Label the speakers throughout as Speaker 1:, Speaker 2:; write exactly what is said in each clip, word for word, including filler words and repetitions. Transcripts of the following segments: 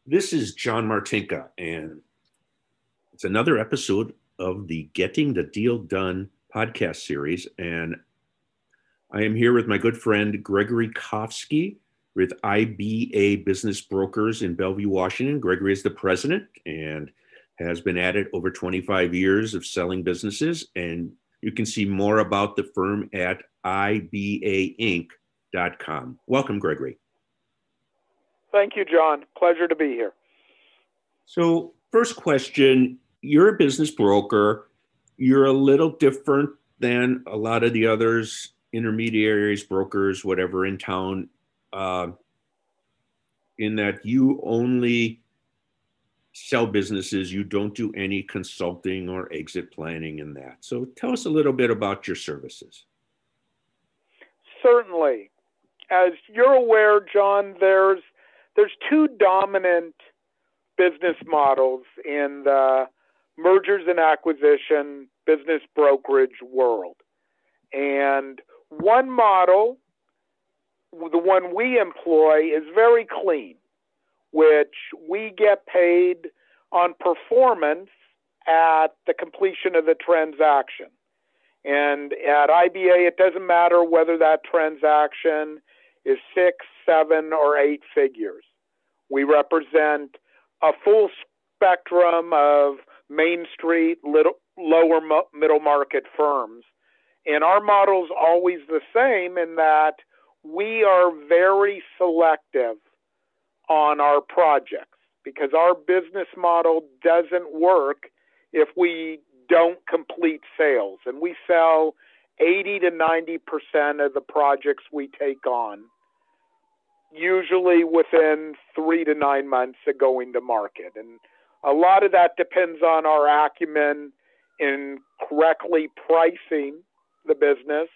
Speaker 1: This is John Martinka, and it's another episode of the Getting the Deal Done podcast series. And I am here with my good friend Gregory Kofsky with I B A Business Brokers in Bellevue, Washington. Gregory is the president and has been at it over twenty-five years of selling businesses. And you can see more about the firm at I B A inc dot com. Welcome, Gregory.
Speaker 2: Thank you, John. Pleasure to be here.
Speaker 1: So, first question, you're a business broker. You're a little different than a lot of the others, intermediaries, brokers, whatever in town, uh, in that you only sell businesses. You don't do any consulting or exit planning in that. So tell us a little bit about your services.
Speaker 2: Certainly. As you're aware, John, there's there's two dominant business models in the mergers and acquisition business brokerage world. And one model, the one we employ, is very clean, which we get paid on performance at the completion of the transaction. And at I B A, it doesn't matter whether that transaction is six, seven, or eight figures. We represent a full spectrum of Main Street, little, lower mo- middle market firms. And our model's always the same in that we are very selective on our projects because our business model doesn't work if we don't complete sales. And we sell eighty to ninety percent of the projects we take on, usually within three to nine months of going to market. And a lot of that depends on our acumen in correctly pricing the business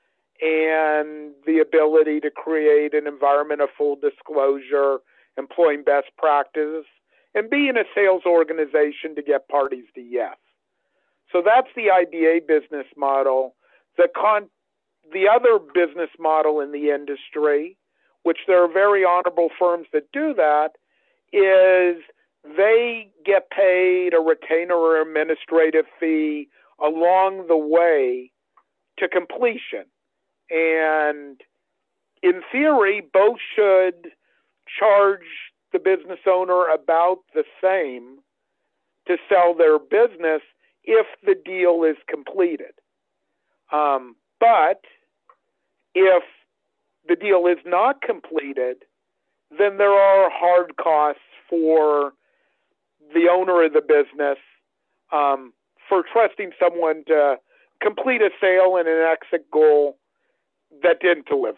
Speaker 2: and the ability to create an environment of full disclosure, employing best practices, and being a sales organization to get parties to yes. So that's the I B A business model. The con- the other business model in the industry, which there are very honorable firms that do that, is they get paid a retainer or administrative fee along the way to completion. And in theory, both should charge the business owner about the same to sell their business if the deal is completed. Um, but if the deal is not completed, then there are hard costs for the owner of the business um, for trusting someone to complete a sale and an exit goal that didn't deliver.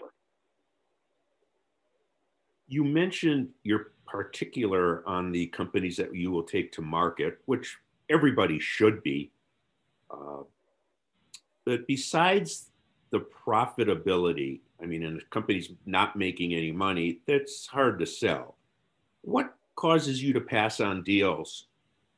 Speaker 1: You mentioned you're particular on the companies that you will take to market, which everybody should be. Uh, but besides the profitability, I mean, and the company's not making any money, that's hard to sell. What causes you to pass on deals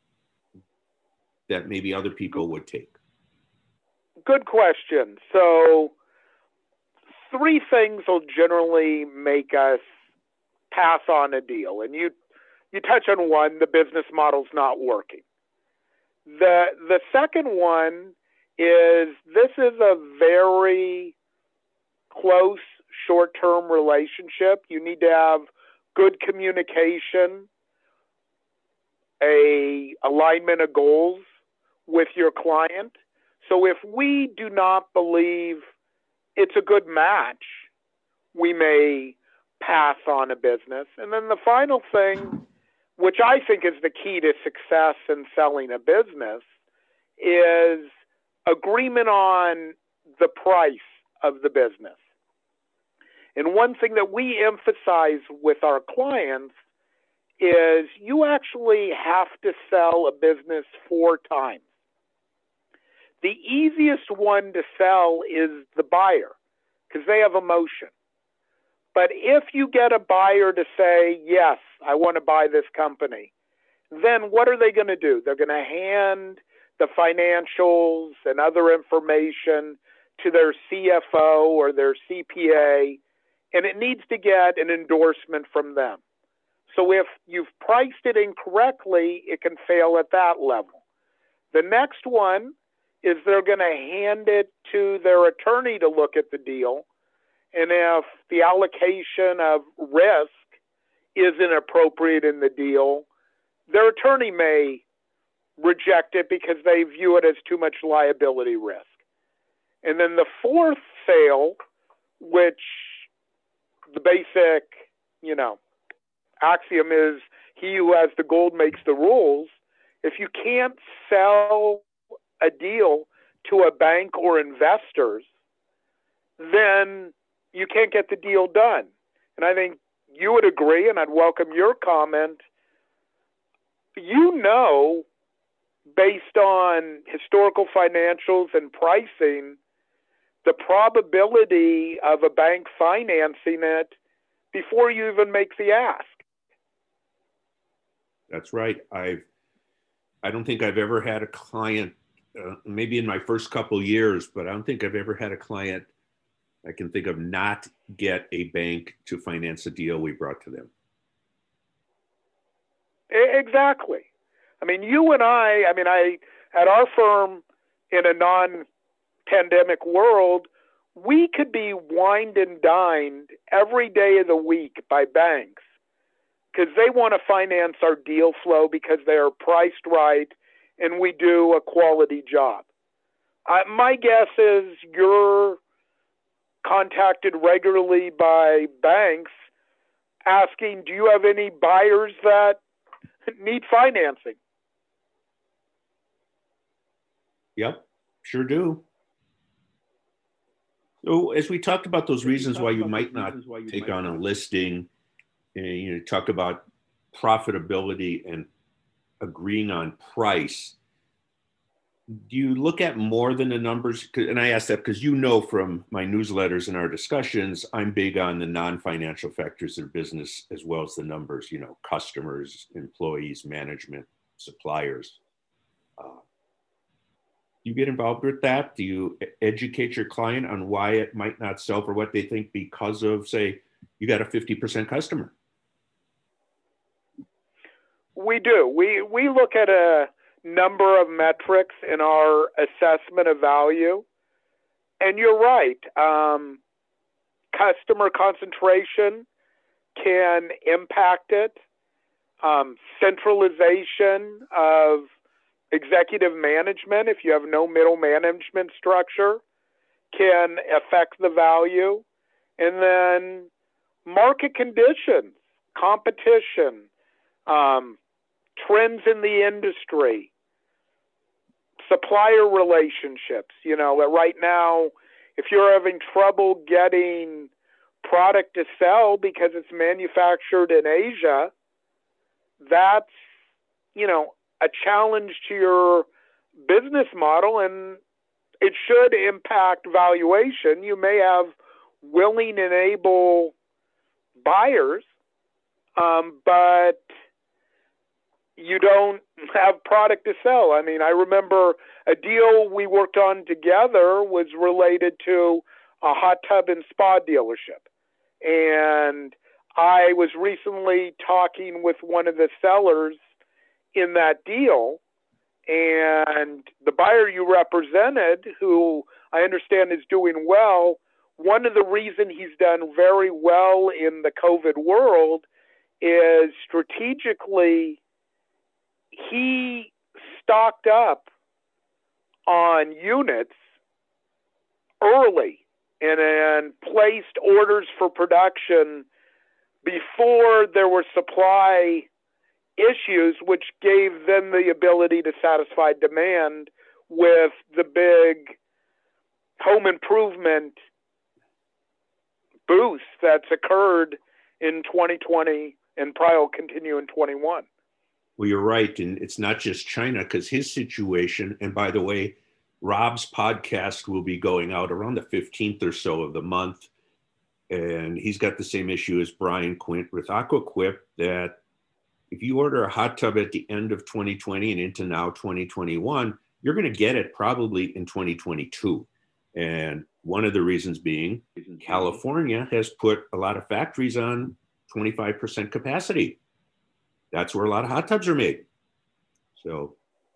Speaker 1: that maybe other people would take?
Speaker 2: Good question. So three things will generally make us pass on a deal. And you you touch on one, the business model's not working. The the second one is this is a very close short-term relationship. You need to have good communication, a alignment of goals with your client. So if we do not believe it's a good match, we may pass on a business. And then the final thing, which I think is the key to success in selling a business, is agreement on the price of the business. And one thing that we emphasize with our clients is you actually have to sell a business four times. The easiest one to sell is the buyer because they have emotion. But if you get a buyer to say, yes, I want to buy this company, then what are they going to do? They're going to hand the financials and other information to their C F O or their C P A, and it needs to get an endorsement from them. So if you've priced it incorrectly, it can fail at that level. The next one is they're going to hand it to their attorney to look at the deal. And if the allocation of risk isn't appropriate in the deal, their attorney may reject it because they view it as too much liability risk. And then the fourth sale, which the basic, you know, axiom is he who has the gold makes the rules. If you can't sell a deal to a bank or investors, then you can't get the deal done. And I think you would agree, and I'd welcome your comment. You know, based on historical financials and pricing, the probability of a bank financing it before you even make the ask.
Speaker 1: That's right. I've, I don't think I've ever had a client, uh, maybe in my first couple years, but I don't think I've ever had a client I can think of not get a bank to finance a deal we brought to them.
Speaker 2: Exactly. I mean, you and I, I mean, I, at our firm in a non-pandemic world, we could be wined and dined every day of the week by banks because they want to finance our deal flow because they are priced right and we do a quality job. Uh, my guess is you're contacted regularly by banks asking, do you have any buyers that need financing?
Speaker 1: Yep, sure do. So as we talked about those reasons why you might not take on a listing, and you know, talk about profitability and agreeing on price, do you look at more than the numbers? And I ask that because you know from my newsletters and our discussions, I'm big on the non-financial factors of business as well as the numbers, you know, customers, employees, management, suppliers. Uh, do you get involved with that? Do you educate your client on why it might not sell for what they think because of, say, you got a fifty percent customer?
Speaker 2: We do. We, we look at a number of metrics in our assessment of value. And you're right. Um, customer concentration can impact it. Um, centralization of executive management, if you have no middle management structure, can affect the value. And then market conditions, competition, um, trends in the industry, supplier relationships. You know, right now, if you're having trouble getting product to sell because it's manufactured in Asia, that's, you know, a challenge to your business model, and it should impact valuation. You may have willing and able buyers, um, but you don't have product to sell. I mean, I remember a deal we worked on together was related to a hot tub and spa dealership. And I was recently talking with one of the sellers in that deal, and the buyer you represented, who I understand is doing well, one of the reasons he's done very well in the COVID world is strategically he stocked up on units early and, and placed orders for production before there were supply issues, which gave them the ability to satisfy demand with the big home improvement boost that's occurred in twenty twenty and probably will continue in twenty-one.
Speaker 1: Well, you're right. And it's not just China, because his situation, and by the way, Rob's podcast will be going out around the fifteenth or so of the month. And he's got the same issue as Brian Quint with AquaQuip, that if you order a hot tub at the end of twenty twenty and into now twenty twenty-one, you're going to get it probably in twenty twenty-two. And one of the reasons being California has put a lot of factories on twenty-five percent capacity. that's where a lot of hot tubs are made. So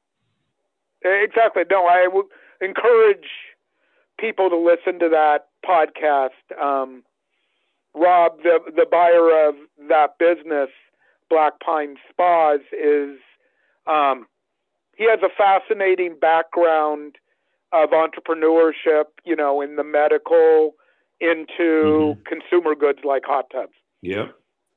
Speaker 2: exactly. No, I would encourage people to listen to that podcast. Um, Rob, the the buyer of that business, Black Pine Spas, is um, he has a fascinating background of entrepreneurship, you know, in the medical, into mm-hmm. consumer goods like hot tubs.
Speaker 1: Yep.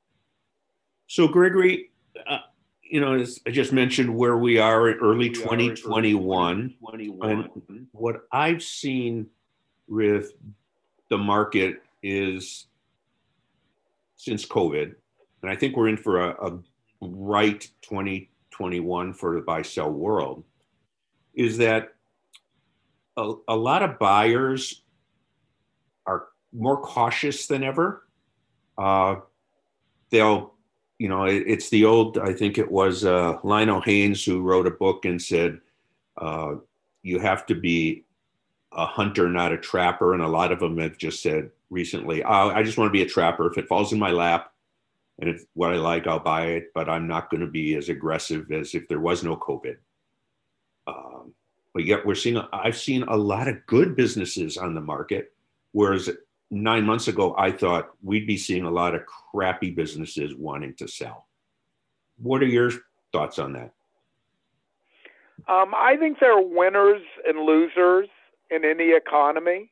Speaker 1: So, Gregory, uh, you know, as I just mentioned, where we are in early twenty twenty-one, and what I've seen with the market is since COVID, and I think we're in for a, a right twenty twenty-one for the buy-sell world, is that a, a lot of buyers are more cautious than ever. Uh, they'll, you know, it, it's the old, I think it was uh, Lionel Haynes who wrote a book and said, uh, you have to be a hunter, not a trapper. And a lot of them have just said recently, oh, I just want to be a trapper. If it falls in my lap and it's what I like, I'll buy it, but I'm not going to be as aggressive as if there was no COVID. Um, but yet we're seeing, I've seen a lot of good businesses on the market, whereas nine months ago, I thought we'd be seeing a lot of crappy businesses wanting to sell. What are your thoughts on that?
Speaker 2: Um, I think there are winners and losers in any economy.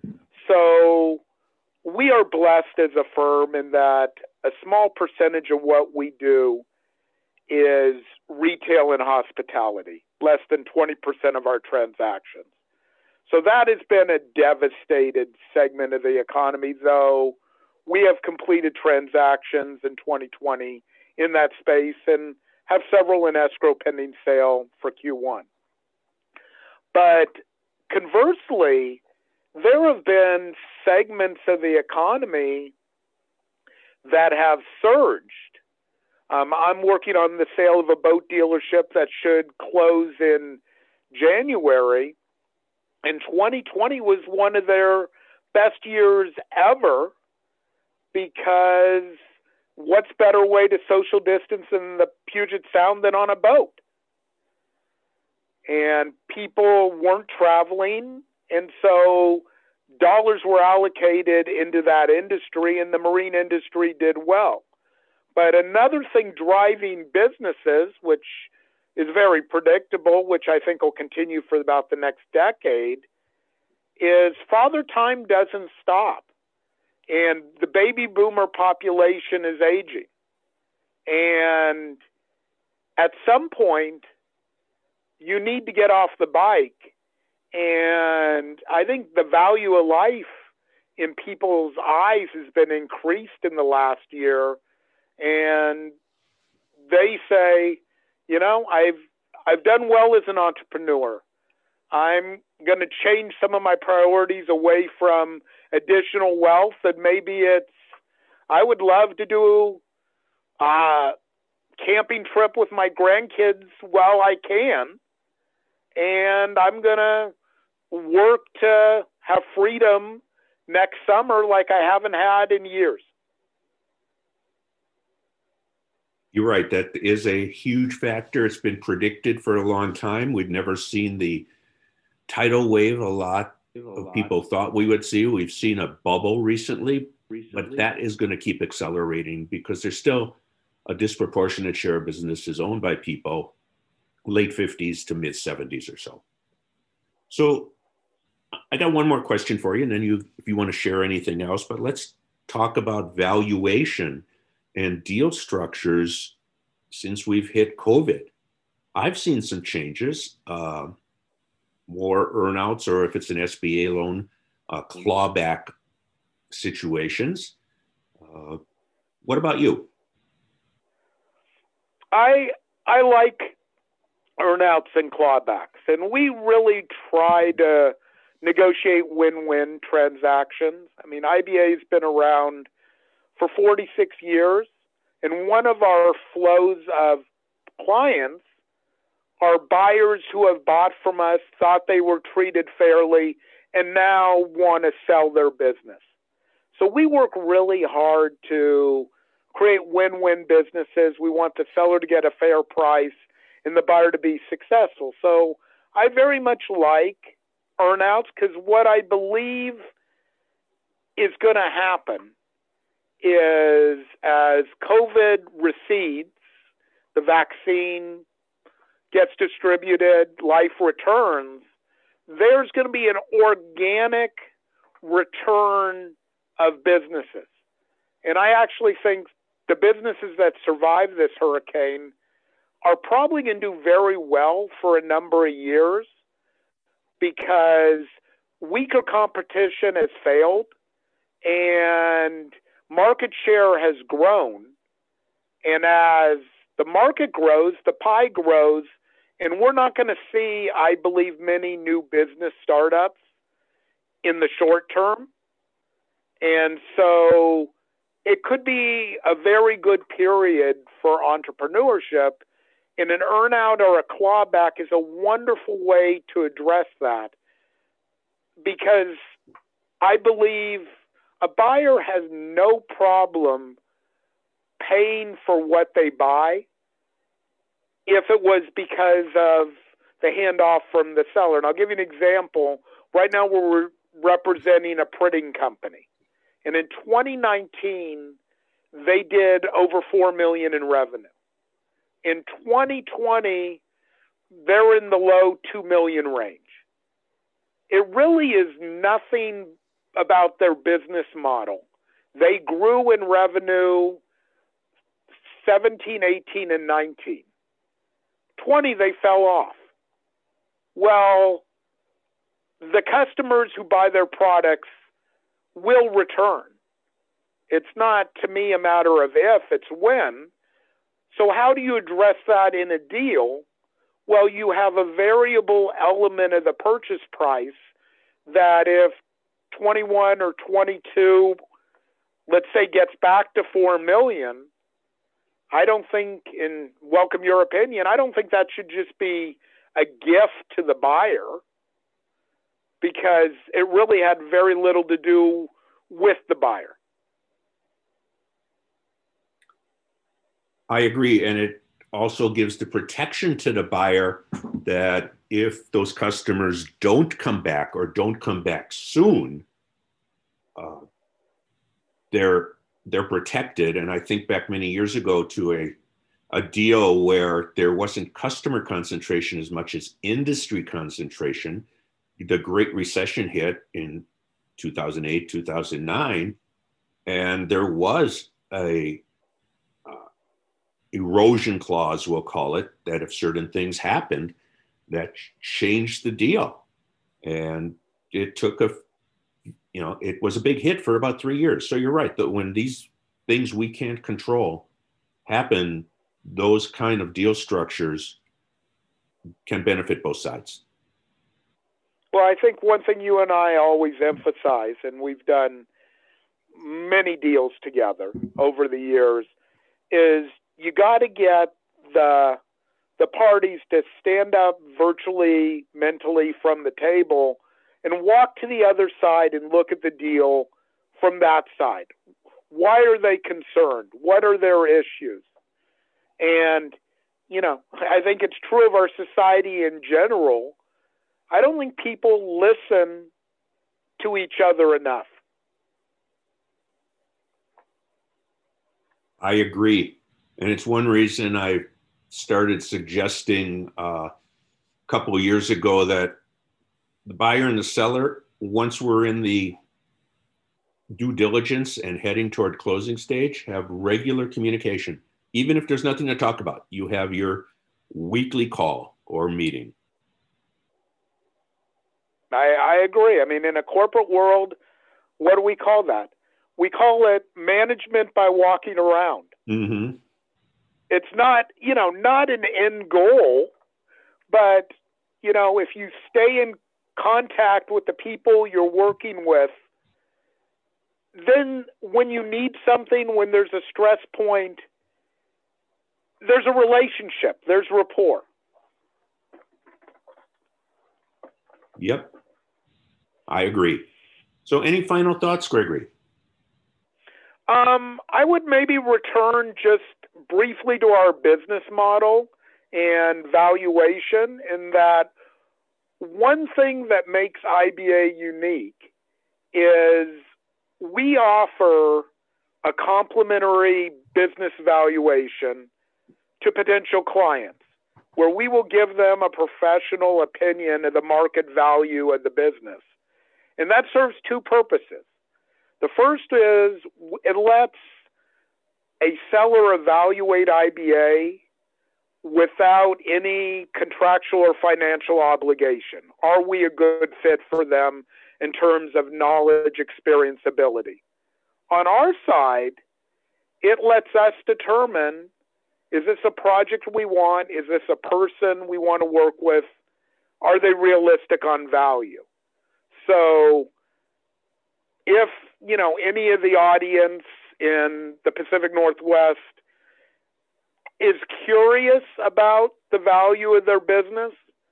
Speaker 2: So we are blessed as a firm in that a small percentage of what we do is retail and hospitality, less than twenty percent of our transactions. So that has been a devastated segment of the economy, though we have completed transactions in twenty twenty in that space and have several in escrow pending sale for Q one. But conversely, there have been segments of the economy that have surged. Um, I'm working on the sale of a boat dealership that should close in January. And twenty twenty was one of their best years ever, because what's better way to social distance in the Puget Sound than on a boat? And people weren't traveling, and so dollars were allocated into that industry, and the marine industry did well. But another thing driving businesses, which is very predictable, which I think will continue for about the next decade, is Father Time doesn't stop. And the baby boomer population is aging. And at some point, you need to get off the bike. And I think the value of life in people's eyes has been increased in the last year. And they say, you know, I've I've done well as an entrepreneur. I'm going to change some of my priorities away from additional wealth, and maybe it's, I would love to do a camping trip with my grandkids while I can, and I'm going to work to have freedom next summer like I haven't had in years.
Speaker 1: You're right. That is a huge factor. It's been predicted for a long time. We've never seen the tidal wave a lot of people thought we would see. We've seen a bubble recently, but that is going to keep accelerating because there's still a disproportionate share of businesses owned by people late fifties to mid seventies or so. So I got one more question for you, and then you, if you want to share anything else, but let's talk about valuation and deal structures since we've hit COVID. I've seen some changes, uh, more earnouts, or if it's an S B A loan, uh, clawback situations. Uh, what about you?
Speaker 2: I I like earnouts and clawbacks, and we really try to negotiate win-win transactions. I mean, I B A has been around for forty-six years, and one of our flows of clients are buyers who have bought from us, thought they were treated fairly, and now want to sell their business. So we work really hard to create win-win businesses. We want the seller to get a fair price and the buyer to be successful. So I very much like earnouts, because what I believe is going to happen is as COVID recedes, the vaccine gets distributed, life returns, there's going to be an organic return of businesses. And I actually think the businesses that survive this hurricane are probably going to do very well for a number of years, because weaker competition has failed and market share has grown. And as the market grows, the pie grows, and we're not going to see, I believe, many new business startups in the short term. And so it could be a very good period for entrepreneurship, and an earnout or a clawback is a wonderful way to address that, because I believe a buyer has no problem paying for what they buy if it was because of the handoff from the seller. And I'll give you an example. Right now we're representing a printing company. And in twenty nineteen, they did over four million dollars in revenue. In twenty twenty, they're in the low two million range. It really is nothing about their business model. They grew in revenue seventeen, eighteen, and nineteen. twenty, they fell off. Well, the customers who buy their products will return. It's not, to me, a matter of if, it's when. So how do you address that in a deal? Well, you have a variable element of the purchase price that if twenty-one or twenty-two, let's say, gets back to four million, I don't think, and welcome your opinion, I don't think that should just be a gift to the buyer, because it really had very little to do with the buyer.
Speaker 1: I agree. And it also gives the protection to the buyer that if those customers don't come back or don't come back soon, uh, they're they're protected. And I think back many years ago to a a deal where there wasn't customer concentration as much as industry concentration. The Great Recession hit in two thousand eight, two thousand nine, and there was a uh, erosion clause, we'll call it, that if certain things happened, that changed the deal. And it took a, you know, it was a big hit for about three years. So you're right, that when these things we can't control happen, those kind of deal structures can benefit both sides.
Speaker 2: Well, I think one thing you and I always emphasize, and we've done many deals together over the years, is you got to get the the parties to stand up virtually, mentally from the table and walk to the other side and look at the deal from that side. Why are they concerned? What are their issues? And, you know, I think it's true of our society in general. I don't think people listen to each other enough.
Speaker 1: I agree. And it's one reason I started suggesting uh, a couple of years ago that the buyer and the seller, once we're in the due diligence and heading toward closing stage, have regular communication. Even if there's nothing to talk about, you have your weekly call or meeting.
Speaker 2: I, I agree. I mean, in a corporate world, what do we call that? We call it management by walking around.
Speaker 1: Mm-hmm.
Speaker 2: It's not, you know, not an end goal, but, you know, if you stay in contact with the people you're working with, then when you need something, when there's a stress point, there's a relationship, there's rapport.
Speaker 1: Yep, I agree. So any final thoughts, Gregory?
Speaker 2: Um, I would maybe return just briefly to our business model and valuation, in that one thing that makes I B A unique is we offer a complimentary business valuation to potential clients, where we will give them a professional opinion of the market value of the business. And that serves two purposes. The first is it lets a seller evaluate I B A without any contractual or financial obligation. Are we a good fit for them in terms of knowledge, experience, ability? On our side, it lets us determine, is this a project we want? Is this a person we want to work with? Are they realistic on value? So if, you know, any of the audience in the Pacific Northwest is curious about the value of their business,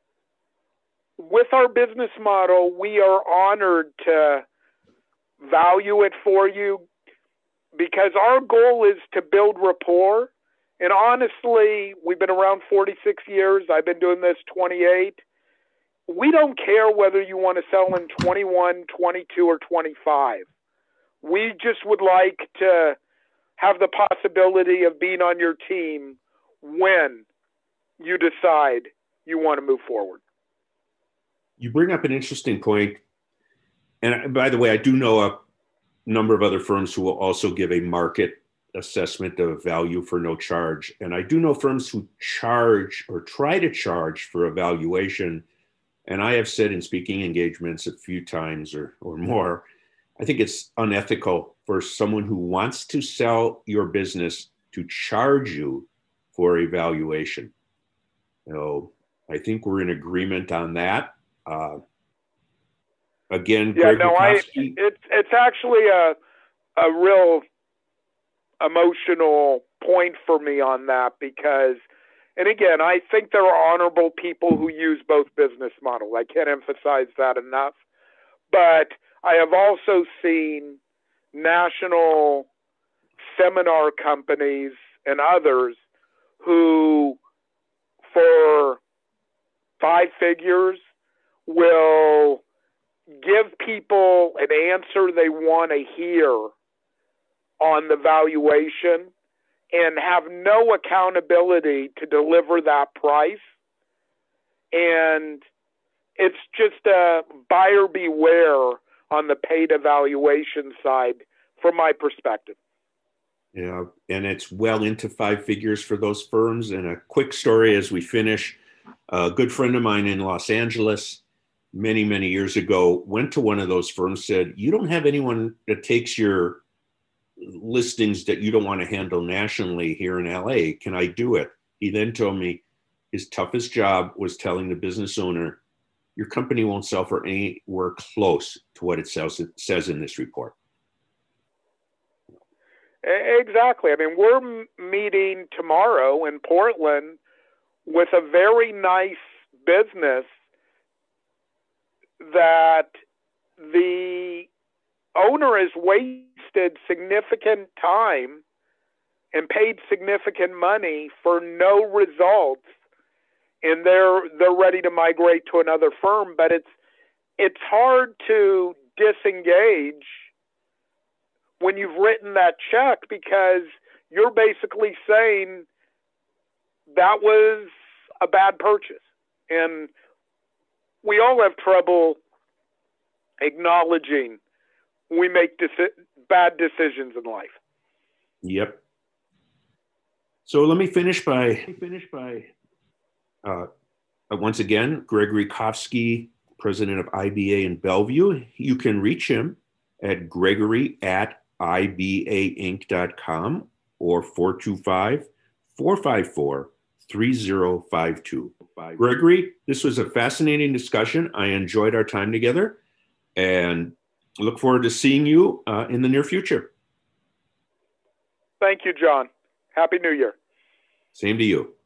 Speaker 2: with our business model, we are honored to value it for you, because our goal is to build rapport. And honestly, we've been around forty-six years. I've been doing this twenty-eight. We don't care whether you want to sell in twenty-one, twenty-two, or twenty-five. We just would like to have the possibility of being on your team when you decide you want to move forward.
Speaker 1: You bring up an interesting point. And by the way, I do know a number of other firms who will also give a market assessment of value for no charge. And I do know firms who charge or try to charge for a valuation. And I have said in speaking engagements a few times or, or more, I think it's unethical for someone who wants to sell your business to charge you for a valuation. So I think we're in agreement on that. Uh, again,
Speaker 2: yeah,
Speaker 1: Greg
Speaker 2: no, I, it's it's actually a a real emotional point for me on that, because, and again, I think there are honorable people who use both business models. I can't emphasize that enough. But I have also seen national seminar companies and others who, for five figures, will give people an answer they want to hear on the valuation and have no accountability to deliver that price. And it's just a buyer beware on the paid evaluation side from my perspective.
Speaker 1: Yeah, and it's well into five figures for those firms. And a quick story as we finish, a good friend of mine in Los Angeles many, many years ago went to one of those firms, said, you don't have anyone that takes your listings that you don't want to handle nationally here in L A. Can I do it? He then told me his toughest job was telling the business owner, your company won't sell for anywhere close to what it sells, it says in this report.
Speaker 2: Exactly. I mean, we're meeting tomorrow in Portland with a very nice business that the owner has wasted significant time and paid significant money for no results, and they're they're ready to migrate to another firm. But it's it's hard to disengage when you've written that check, because you're basically saying that was a bad purchase. And we all have trouble acknowledging we make deci- bad decisions in life.
Speaker 1: Yep. So let me finish by finish by uh, once again, Gregory Kofsky, president of I B A in Bellevue. You can reach him at Gregory at I B A inc dot com or four two five, four five four, three zero five two. Gregory, this was a fascinating discussion. I enjoyed our time together and look forward to seeing you uh, in the near future.
Speaker 2: Thank you, John. Happy New Year.
Speaker 1: Same to you.